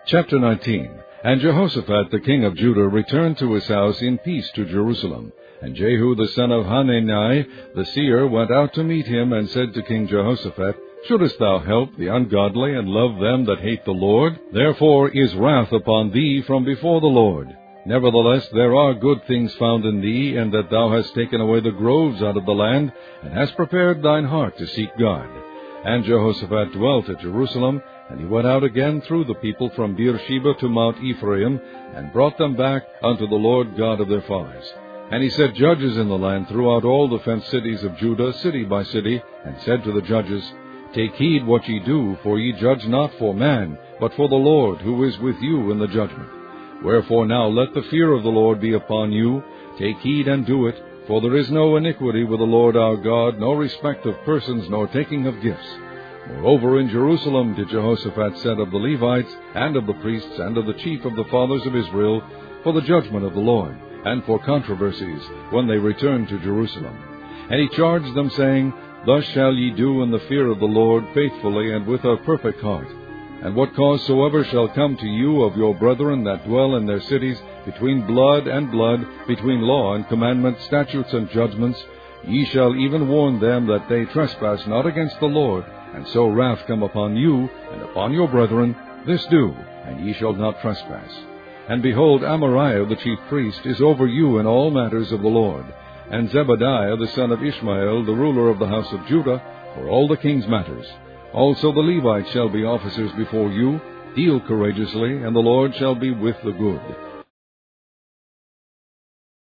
Chapter 19. And Jehoshaphat the king of Judah returned to his house in peace to Jerusalem. And Jehu the son of Hanani the seer went out to meet him, and said to King Jehoshaphat, Shouldest thou help the ungodly, and love them that hate the Lord? Therefore is wrath upon thee from before the Lord. Nevertheless there are good things found in thee, and that thou hast taken away the groves out of the land, and hast prepared thine heart to seek God. And Jehoshaphat dwelt at Jerusalem, and he went out again through the people from Beersheba to Mount Ephraim, and brought them back unto the Lord God of their fathers. And he set judges in the land throughout all the fenced cities of Judah, city by city, and said to the judges, Take heed what ye do, for ye judge not for man, but for the Lord, who is with you in the judgment. Wherefore now let the fear of the Lord be upon you. Take heed and do it, for there is no iniquity with the Lord our God, no respect of persons, nor taking of gifts. Moreover, in Jerusalem did Jehoshaphat set of the Levites, and of the priests, and of the chief of the fathers of Israel, for the judgment of the Lord, and for controversies, when they returned to Jerusalem. And he charged them, saying, Thus shall ye do in the fear of the Lord, faithfully and with a perfect heart. And what cause soever shall come to you of your brethren that dwell in their cities, between blood and blood, between law and commandment, statutes and judgments, ye shall even warn them that they trespass not against the Lord, and so wrath come upon you and upon your brethren. This do, and ye shall not trespass. And behold, Amariah the chief priest is over you in all matters of the Lord, and Zebadiah the son of Ishmael, the ruler of the house of Judah, for all the king's matters. Also the Levites shall be officers before you. Deal courageously, and the Lord shall be with the good.